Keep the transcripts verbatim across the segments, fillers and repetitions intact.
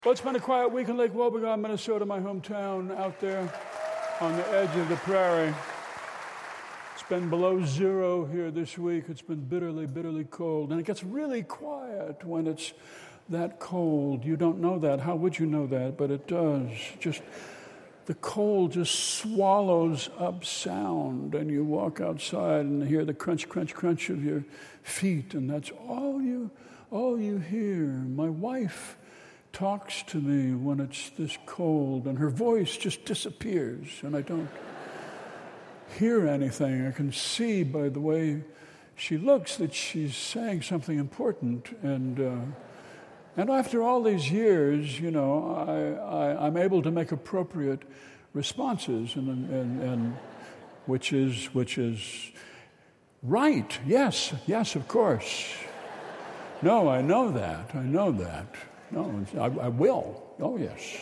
Well, it's been a quiet week in Lake Wobegon, Minnesota, my hometown, out there on the edge of the prairie. It's been below zero here this week. It's been bitterly, bitterly cold. And it gets really quiet when it's that cold. You don't know that. How would you know that? But it does. Just the cold just swallows up sound. And you walk outside and hear the crunch, crunch, crunch of your feet. And that's all you, all you hear. My wife talks to me when it's this cold, and her voice just disappears, and I don't hear anything. I can see by the way she looks that she's saying something important, and uh, and after all these years, you know, I, I, I'm able to make appropriate responses, and, and, and which is which is right. Yes, yes, of course. No, I know that. I know that. No, I, I will. Oh, yes.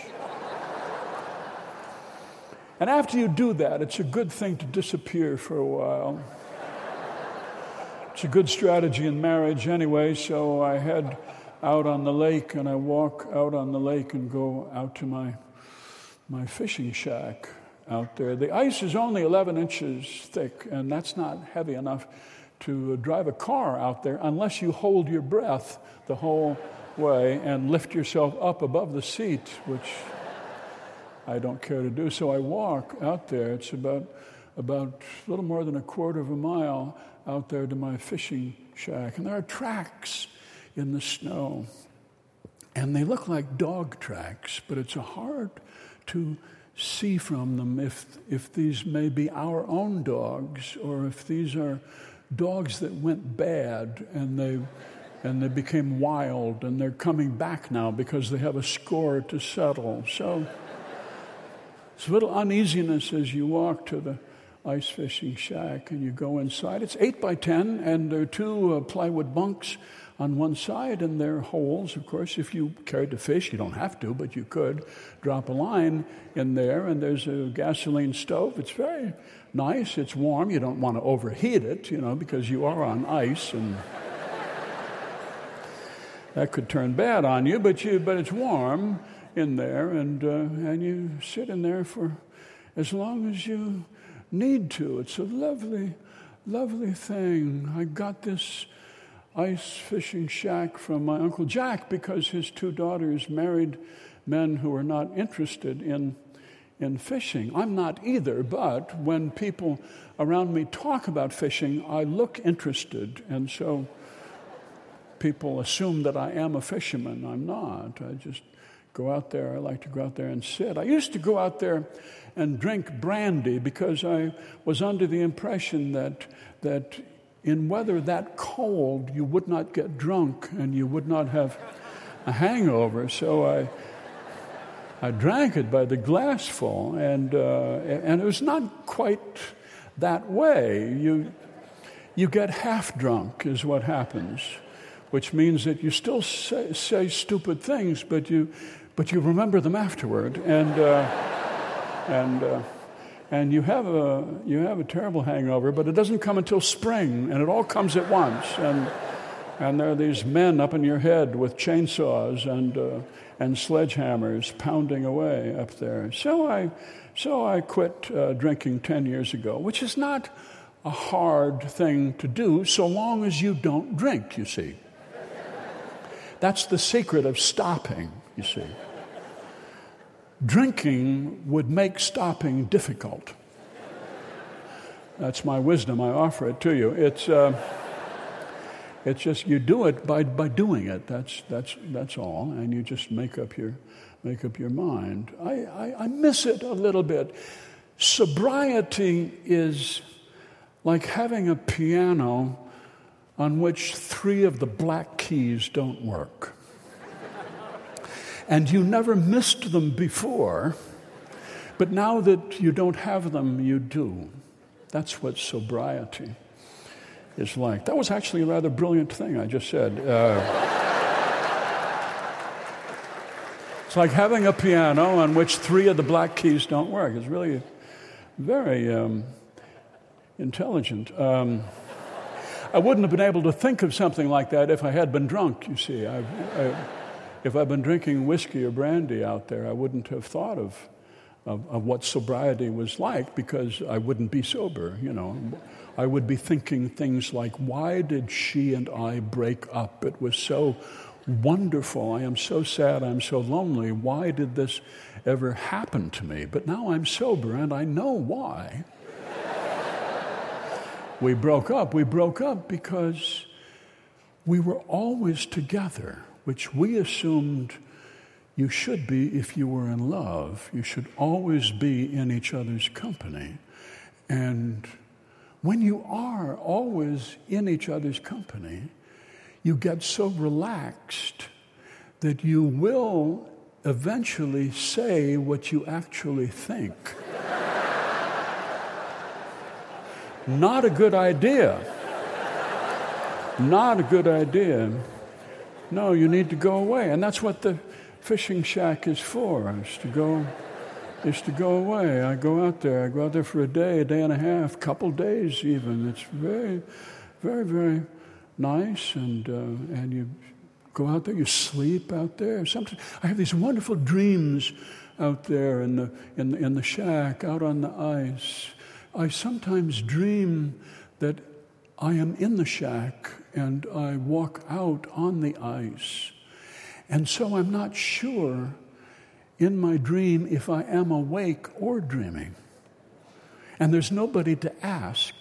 And after you do that, it's a good thing to disappear for a while. It's a good strategy in marriage anyway, so I head out on the lake, and I walk out on the lake and go out to my, my fishing shack out there. The ice is only eleven inches thick, and that's not heavy enough to drive a car out there unless you hold your breath the whole way and lift yourself up above the seat, which I don't care to do. So I walk out there. It's about about a little more than a quarter of a mile out there to my fishing shack. And there are tracks in the snow. And they look like dog tracks, but it's hard to see from them if if these may be our own dogs or if these are dogs that went bad and they and they became wild, and they're coming back now because they have a score to settle. So it's a little uneasiness as you walk to the ice fishing shack and you go inside. It's eight by ten, and there are two uh, plywood bunks on one side, and there are holes. Of course, if you cared to fish, you don't have to, but you could drop a line in there, and there's a gasoline stove. It's very nice. It's warm. You don't want to overheat it, you know, because you are on ice, and that could turn bad on you, but you but it's warm in there, and uh, and you sit in there for as long as you need to. It's a lovely, lovely thing. I got this ice fishing shack from my Uncle Jack because his two daughters married men who were not interested in in fishing. I'm not either, but when people around me talk about fishing, I look interested, and so people assume that I am a fisherman. I'm not. I just go out there. I like to go out there and sit. I used to go out there and drink brandy because I was under the impression that that in weather that cold, you would not get drunk and you would not have a hangover. So I I drank it by the glassful, and uh, and it was not quite that way. You you get half drunk is what happens, which means that you still say, say stupid things, but you, but you remember them afterward, and uh, and uh, and you have a you have a terrible hangover, but it doesn't come until spring, and it all comes at once, and and there are these men up in your head with chainsaws and uh, and sledgehammers pounding away up there. So I so I quit uh, drinking ten years ago, which is not a hard thing to do, so long as you don't drink. You see. That's the secret of stopping, you see. Drinking would make stopping difficult. That's my wisdom. I offer it to you. It's uh, it's just you do it by by doing it. That's that's that's all, and you just make up your make up your mind. I, I, I miss it a little bit. Sobriety is like having a piano on which three of the black keys don't work. And you never missed them before, but now that you don't have them, you do. That's what sobriety is like. That was actually a rather brilliant thing I just said. Uh, it's like having a piano on which three of the black keys don't work. It's really very um, intelligent. Um, I wouldn't have been able to think of something like that if I had been drunk, you see. I, I, if I'd been drinking whiskey or brandy out there, I wouldn't have thought of, of, of what sobriety was like, because I wouldn't be sober, you know. I would be thinking things like, why did she and I break up? It was so wonderful. I am so sad. I'm so lonely. Why did this ever happen to me? But now I'm sober and I know why. We broke up. We broke up because we were always together, which we assumed you should be if you were in love. You should always be in each other's company. And when you are always in each other's company, you get so relaxed that you will eventually say what you actually think. Not a good idea. Not a good idea. No, you need to go away. And that's what the fishing shack is for, is to go, is to go away. I go out there. I go out there for a day, a day and a half, couple days even. It's very, very, very nice. And uh, and you go out there, you sleep out there. Sometimes I have these wonderful dreams out there in the in the, in the shack, out on the ice. I sometimes dream that I am in the shack and I walk out on the ice. And so I'm not sure in my dream if I am awake or dreaming. And there's nobody to ask.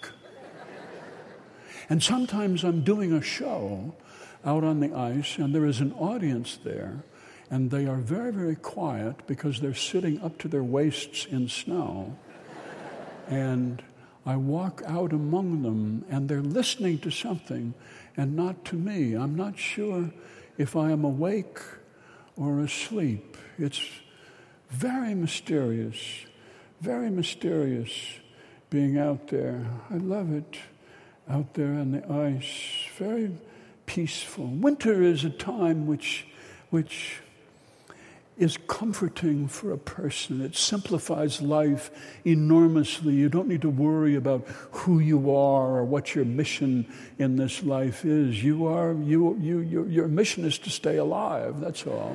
And sometimes I'm doing a show out on the ice and there is an audience there, and they are very, very quiet because they're sitting up to their waists in snow. And I walk out among them, and they're listening to something and not to me. I'm not sure if I am awake or asleep. It's very mysterious, very mysterious being out there. I love it, out there on the ice, very peaceful. Winter is a time which, which is comforting for a person. It simplifies life enormously. You don't need to worry about who you are or what your mission in this life is. You are you you your, your mission is to stay alive. That's all.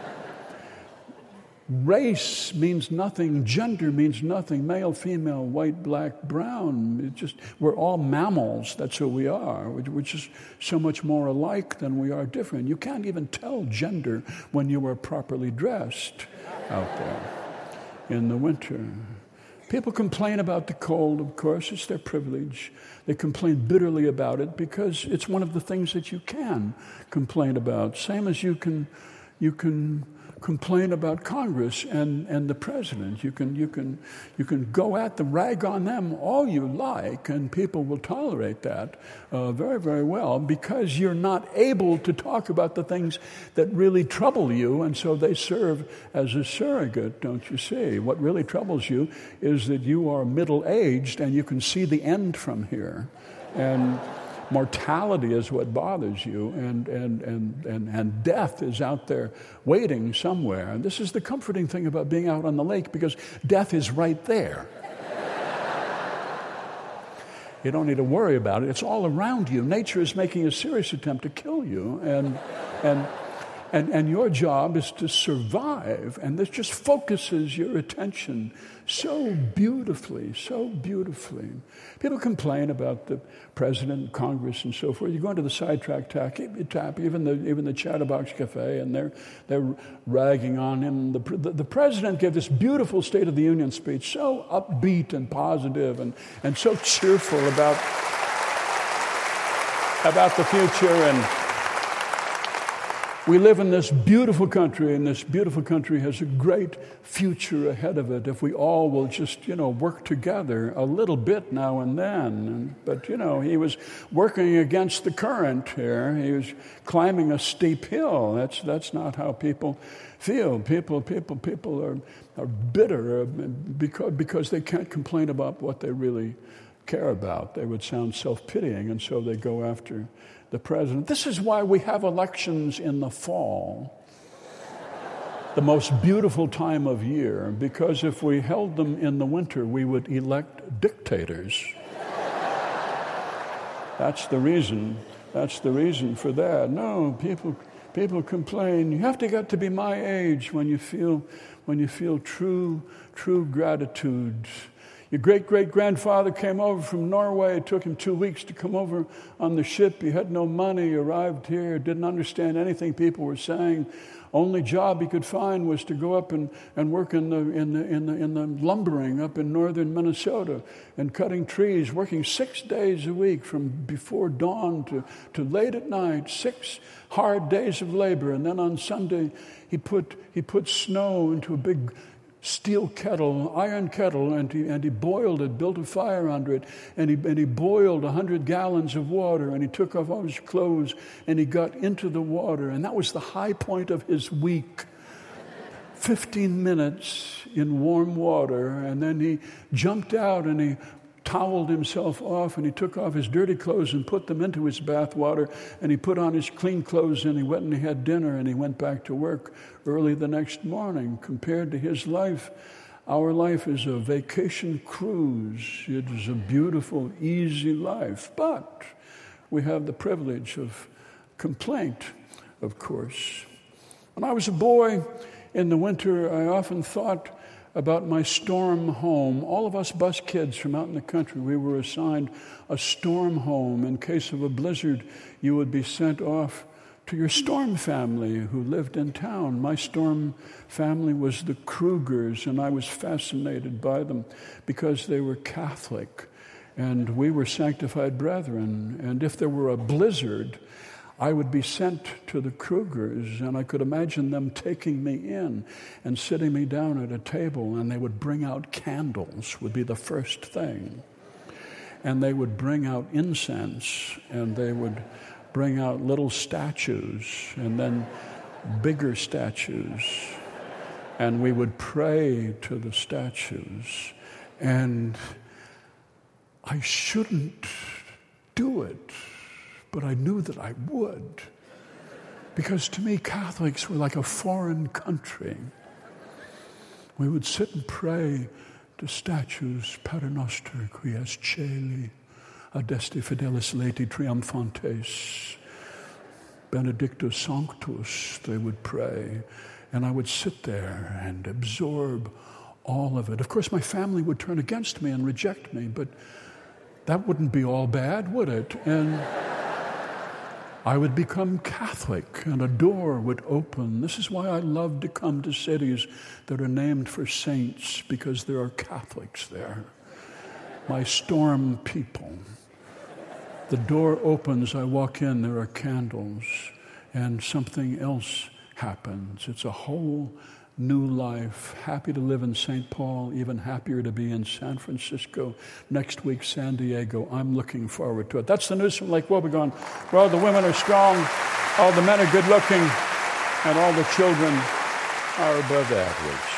Race means nothing. Gender means nothing. Male, female, white, black, brown. It just we're all mammals. That's who we are. We're just so much more alike than we are different. You can't even tell gender when you are properly dressed out there in the winter. People complain about the cold, of course. It's their privilege. They complain bitterly about it because it's one of the things that you can complain about. Same as you can, you can. complain about Congress and, and the president. You can you can you can go at them, rag on them all you like, and people will tolerate that uh, very, very well because you're not able to talk about the things that really trouble you, and so they serve as a surrogate, don't you see? What really troubles you is that you are middle-aged and you can see the end from here. And mortality is what bothers you, and, and, and, and, and death is out there waiting somewhere. And this is the comforting thing about being out on the lake, because death is right there. You don't need to worry about it. It's all around you. Nature is making a serious attempt to kill you, and and and, and your job is to survive. And this just focuses your attention so beautifully, so beautifully. People complain about the president, Congress, and so forth. You go into the sidetrack tap, even the even the Chatterbox Cafe, and they're they're ragging on him. The, the the president gave this beautiful State of the Union speech, so upbeat and positive, and and so cheerful about about the future. And we live in this beautiful country, and this beautiful country has a great future ahead of it if we all will just, you know, work together a little bit now and then. But, you know, he was working against the current here. He was climbing a steep hill. That's that's not how people feel. People, people, people are, are bitter because, because they can't complain about what they really care about. They would sound self-pitying, and so they go after the president. This is why we have elections in the fall, the most beautiful time of year, because if we held them in the winter, we would elect dictators. That's the reason. That's the reason for that. No, people People complain. You have to get to be my age when you feel when you feel true, true gratitude. Your great-great-grandfather came over from Norway. It took him two weeks to come over on the ship. He had no money, arrived here, didn't understand anything people were saying. Only job he could find was to go up and, and work in the, in, the, in, the, in the lumbering up in northern Minnesota and cutting trees, working six days a week from before dawn to, to late at night, six hard days of labor. And then on Sunday, he put, he put snow into a big steel kettle, iron kettle, and he, and he boiled it, built a fire under it, and he, and he boiled one hundred gallons of water, and he took off all his clothes, and he got into the water, and that was the high point of his week. fifteen minutes in warm water, and then he jumped out, and he toweled himself off, and he took off his dirty clothes and put them into his bath water, and he put on his clean clothes, and he went and he had dinner, and he went back to work early the next morning. Compared to his life, our life is a vacation cruise. It is a beautiful, easy life, but we have the privilege of complaint, of course. When I was a boy in the winter, I often thought about my storm home. All of us bus kids from out in the country, we were assigned a storm home. In case of a blizzard, you would be sent off to your storm family who lived in town. My storm family was the Krugers, and I was fascinated by them because they were Catholic, and we were sanctified brethren. And if there were a blizzard, I would be sent to the Krugers, and I could imagine them taking me in and sitting me down at a table, and they would bring out candles, would be the first thing. And they would bring out incense, and they would bring out little statues, and then bigger statues. And we would pray to the statues. And I shouldn't do it, but I knew that I would, because to me, Catholics were like a foreign country. We would sit and pray to statues, Pater Noster, qui es celi, adeste fidelis laeti triumphantes, Benedictus Sanctus, they would pray. And I would sit there and absorb all of it. Of course, my family would turn against me and reject me, but that wouldn't be all bad, would it? And I would become Catholic, and a door would open. This is why I love to come to cities that are named for saints, because there are Catholics there. My storm people. The door opens, I walk in, there are candles, and something else happens. It's a whole new life. Happy to live in Saint Paul, even happier to be in San Francisco. Next week, San Diego. I'm looking forward to it. That's the news from Lake Wobegon, where all the women are strong, all the men are good looking, and all the children are above average.